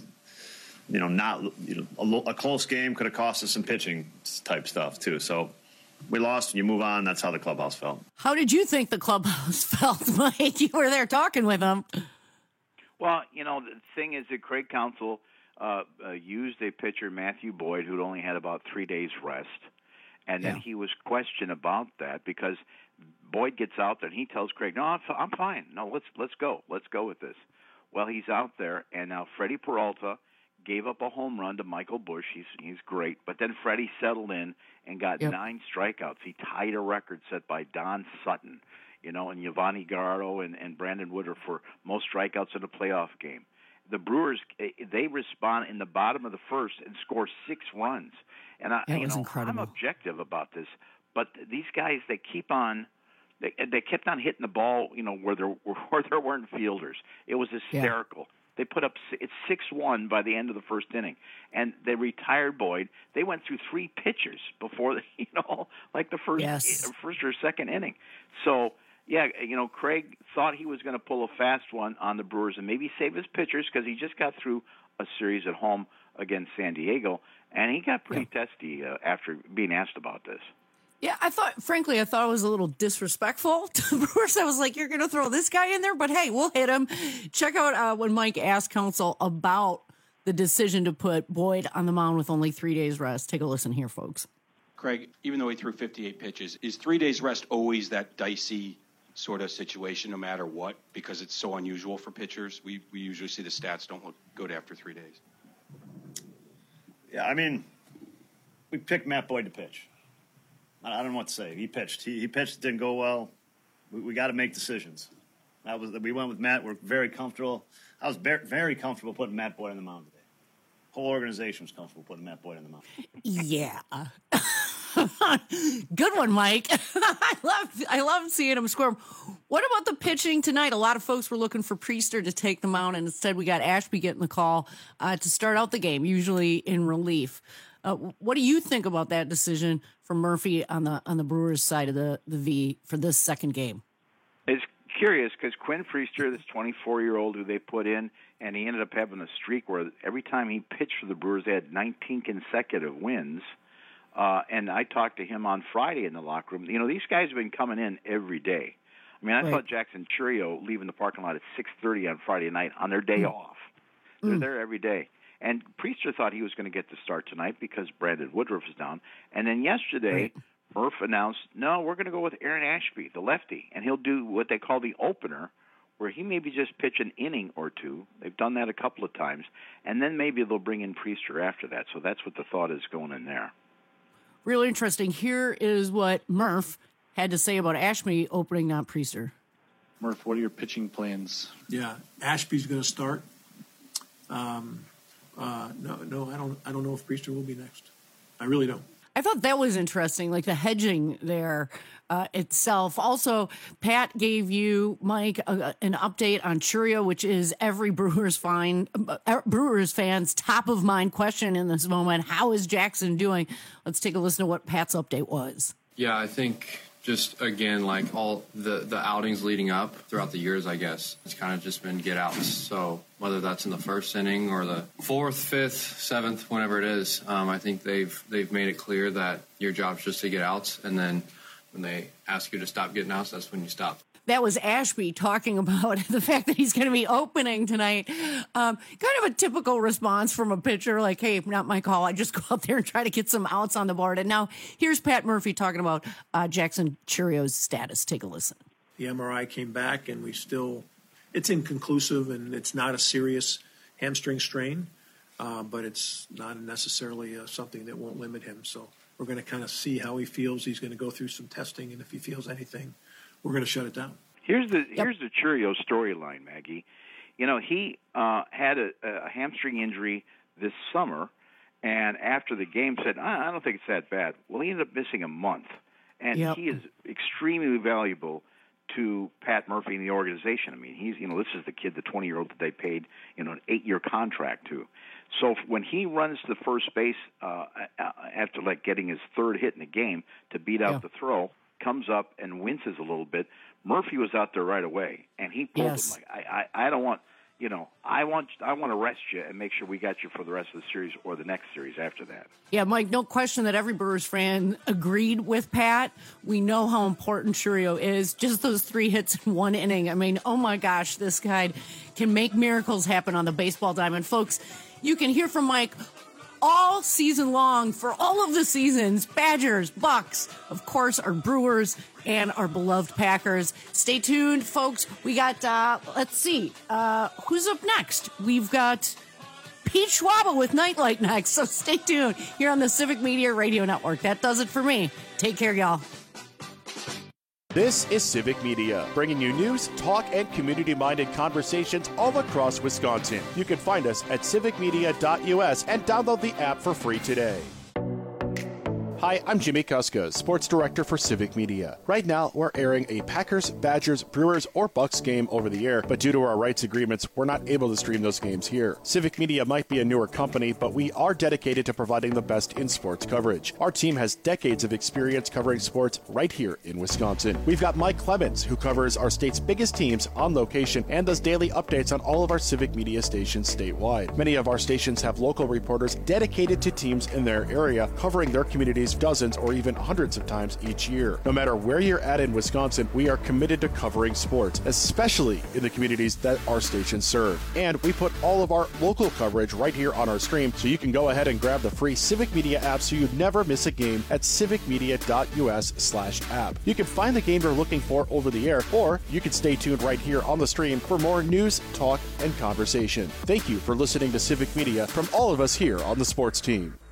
a close game could have cost us some pitching type stuff too. So we lost. You move on. That's how the clubhouse felt. How did you think the clubhouse felt, Mike? You were there talking with them. Well, the thing is that Craig Counsell used a pitcher, Matthew Boyd, who'd only had about 3 days rest. And then he was questioned about that because Boyd gets out there and he tells Craig, "No, I'm fine. No, let's go. Let's go with this." Well, he's out there, and now Freddie Peralta gave up a home run to Michael Busch. He's great, but then Freddie settled in and got 9 strikeouts. He tied a record set by Don Sutton, and Yovani Gallardo and Brandon Woodruff for most strikeouts in a playoff game. The Brewers, they respond in the bottom of the first and score 6 runs. And I'm objective about this, but these guys, they keep on. They kept on hitting the ball, where there weren't fielders. It was hysterical. Yeah. They put up it's 6-1 by the end of the first inning, and they retired Boyd. They went through 3 pitchers before like the first or second inning. So Craig thought he was going to pull a fast one on the Brewers and maybe save his pitchers because he just got through a series at home against San Diego, and he got pretty testy after being asked about this. Yeah, I thought it was a little disrespectful to the Brewers. I was like, you're going to throw this guy in there? But hey, we'll hit him. Check out when Mike asked Counsell about the decision to put Boyd on the mound with only 3 days rest. Take a listen here, folks. Craig, even though he threw 58 pitches, is 3 days rest always that dicey sort of situation no matter what, because it's so unusual for pitchers? We usually see the stats don't look good after 3 days. Yeah, I mean, we picked Matt Boyd to pitch. I don't know what to say. He pitched. He pitched. Didn't go well. We got to make decisions. We went with Matt. We're very comfortable. I was very comfortable putting Matt Boyd on the mound today. Whole organization was comfortable putting Matt Boyd on the mound. Yeah. Good one, Mike. I love seeing him squirm. What about the pitching tonight? A lot of folks were looking for Priester to take the mound, and instead we got Ashby getting the call to start out the game, usually in relief. What do you think about that decision from Murphy on the Brewers side of the V for this second game? It's curious because Quinn Priester, this 24-year-old who they put in, and he ended up having a streak where every time he pitched for the Brewers, they had 19 consecutive wins. And I talked to him on Friday in the locker room. These guys have been coming in every day. I mean, I saw Jackson Churio leaving the parking lot at 6:30 on Friday night on their day off. They're there every day. And Priester thought he was going to get the start tonight because Brandon Woodruff is down. And then yesterday, Murph announced, no, we're going to go with Aaron Ashby, the lefty, and he'll do what they call the opener, where he maybe just pitch an inning or two. They've done that a couple of times. And then maybe they'll bring in Priester after that. So that's what the thought is going in there. Really interesting. Here is what Murph had to say about Ashby opening, not Priester. Murph, what are your pitching plans? Yeah, Ashby's going to start. No, I don't know if Priester will be next. I really don't. I thought that was interesting, like the hedging there itself. Also, Pat gave you, Mike, an update on Churio, which is every Brewers fan's top of mind question in this moment. How is Jackson doing? Let's take a listen to what Pat's update was. Yeah, I think just, again, like all the outings leading up throughout the years, I guess, it's kind of just been get outs. So whether that's in the first inning or the 4th, 5th, 7th, whenever it is, I think they've made it clear that your job's just to get outs. And then when they ask you to stop getting outs, that's when you stop. That was Ashby talking about the fact that he's going to be opening tonight. Kind of a typical response from a pitcher, like, hey, not my call. I just go out there and try to get some outs on the board. And now here's Pat Murphy talking about Jackson Churio's status. Take a listen. The MRI came back, and it's inconclusive, and it's not a serious hamstring strain, but it's not necessarily something that won't limit him. So we're going to kind of see how he feels. He's going to go through some testing, and if he feels anything, we're going to shut it down. Here's the Churio storyline, Maggie. He had a hamstring injury this summer, and after the game said, I don't think it's that bad. Well, he ended up missing a month, and he is extremely valuable to Pat Murphy and the organization. I mean, he's this is the kid, the 20-year-old that they paid an 8-year contract to. So when he runs to first base after getting his 3rd hit in the game to beat out the throw, comes up and winces a little bit. Murphy was out there right away, and he pulled him. Like, I don't want, I want to rest you and make sure we got you for the rest of the series or the next series after that. Yeah, Mike, no question that every Brewers fan agreed with Pat. We know how important Chourio is. Just those 3 hits in 1 inning. I mean, oh my gosh, this guy can make miracles happen on the baseball diamond. Folks, you can hear from Mike all season long for all of the seasons. Badgers, Bucks, of course, our Brewers, and our beloved Packers. Stay tuned, folks. We got, let's see, who's up next? We've got Pete Schwaba with Nightlight next, so stay tuned here on the Civic Media Radio Network. That does it for me. Take care, y'all. This is Civic Media, bringing you news, talk, and community-minded conversations all across Wisconsin. You can find us at civicmedia.us and download the app for free today. Hi, I'm Jimmy Kuska, Sports Director for Civic Media. Right now, we're airing a Packers, Badgers, Brewers, or Bucks game over the air, but due to our rights agreements, we're not able to stream those games here. Civic Media might be a newer company, but we are dedicated to providing the best in sports coverage. Our team has decades of experience covering sports right here in Wisconsin. We've got Mike Clemens, who covers our state's biggest teams on location and does daily updates on all of our Civic Media stations statewide. Many of our stations have local reporters dedicated to teams in their area, covering their communities dozens or even hundreds of times each year. No matter where you're at in Wisconsin, we are committed to covering sports, especially in the communities that our stations serve. And we put all of our local coverage right here on our stream, so you can go ahead and grab the free Civic Media app so you never miss a game at civicmedia.us/app. You can find the game you're looking for over the air, or you can stay tuned right here on the stream for more news, talk, and conversation. Thank you for listening to Civic Media from all of us here on the sports team.